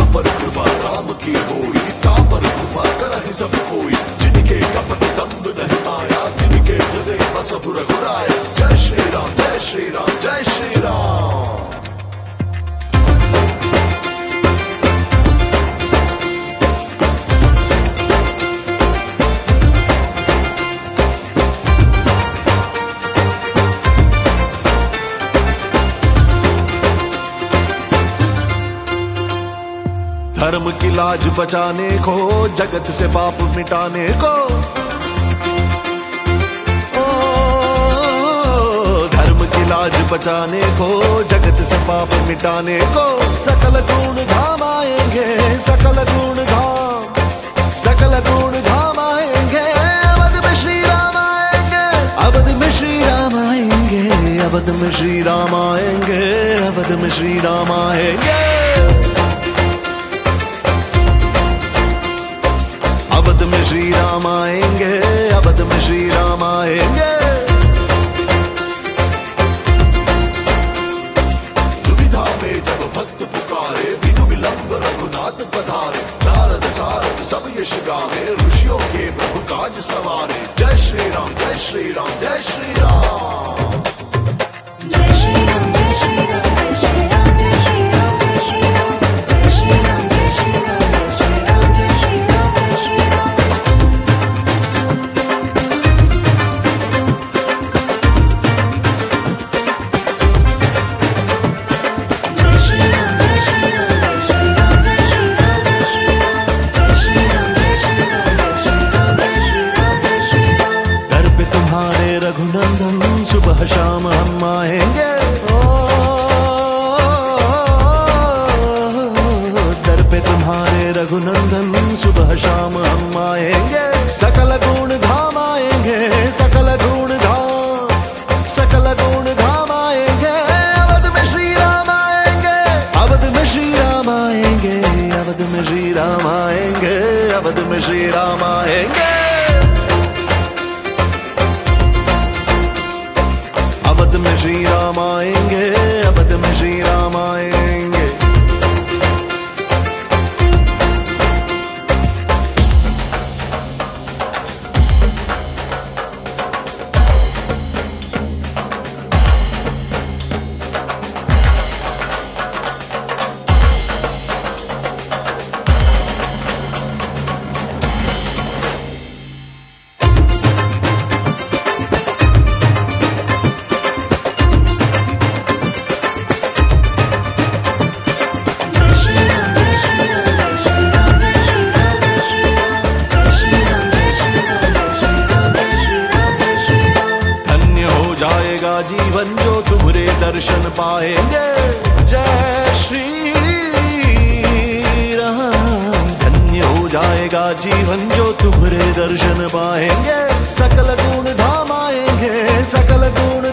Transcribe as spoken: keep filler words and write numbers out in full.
पर कृपा राम की होई, ता पर कृपा करहि सब कोई। जिनके कपट दंभ नहीं माया, तिनके हृदय बसहु रघुराया। जय श्री राम जय श्री राम जय श्री राम। धर्म की लाज बचाने को, जगत से पाप मिटाने को। ओ, धर्म की लाज बचाने को, जगत से पाप मिटाने को। सकल गुण धाम आएंगे, सकल गुण धाम, सकल गुण धाम आएंगे। अवध में श्री राम आएंगे, अवध में श्री राम आएंगे, अवध में श्री राम आएंगे, अवध में श्री राम आएंगे। अवध में श्री राम आएंगे, अवध में श्री राम आएंगे। दुविधा में जब भक्त पुकारे, बिनु विलंब रघुनाथ पधारे। नारद सारद सब यश गावे, ऋषियों के प्रभु काज सवारे। जय श्री राम जय श्री राम जय श्री राम। जय श्री राम जय श्री राम जय श्री राम जय श्री राम जय श्री राम जय श्री राम जय श्री राम जय श्री राम जय श्री राम जय श्री राम। रघुनंदन सुबह शाम हम आएंगे। ओ, दर पे तुम्हारे रघुनंदन सुबह शाम हम आएंगे। सकल गुण धाम आएंगे, सकल गुण धाम, सकल गुण धाम आएंगे। अवध में श्री राम आएंगे, अवध में श्री राम आएंगे, अवध में श्री राम आएंगे, अवध में श्री राम आएंगे। अवध में श्री राम आएंगे, अवध में श्री राम आएंगे। जीवन जो तुम्हारे दर्शन पाएंगे। जय श्री राम। धन्य हो जाएगा जीवन जो तुम्हारे दर्शन पाएंगे। सकल गुण धाम आएंगे, सकल गुण